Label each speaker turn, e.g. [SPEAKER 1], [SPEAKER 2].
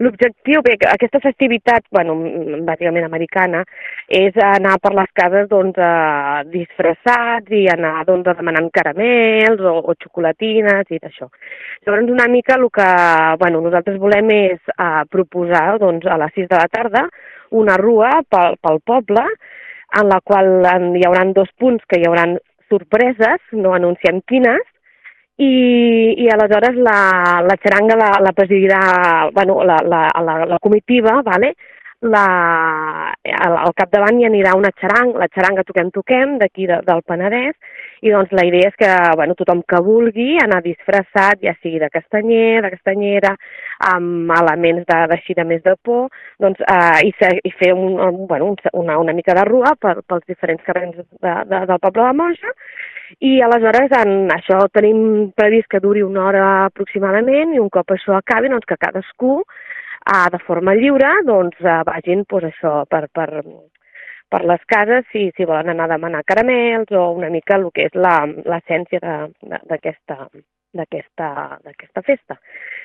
[SPEAKER 1] L'objectiu, bé, aquesta festivitat, bueno, bàsicament americana, és anar per les cases, doncs, disfressats i anar, doncs, demanant caramels o xocolatines i d'això. Llavors, una mica el que, bueno, nosaltres volem és proposar, doncs, a les 6 de la tarda, una rua pel poble, en la qual hi haurà 2 punts que hi haurà sorpreses, no anunciem quines, i aleshores la xaranga la presidirà, bueno, la comitiva, vale? Al capdavant hi anirà una xaranga, la xaranga Toquem d'aquí del Penedès, i doncs la idea és que, bueno, tothom que vulgui anar disfressat, ja sigui de castanyer, de castanyera, amb elements així de més de por, doncs, i fer una mica de rua pels diferents carrers del poble de Moja. I aleshores això tenim previst que duri una hora aproximadament, i un cop això acabi, doncs que cadascú de forma lliure doncs vagin doncs, això per les cases si volen anar a demanar caramels o una mica el que és l'essència d'aquesta festa.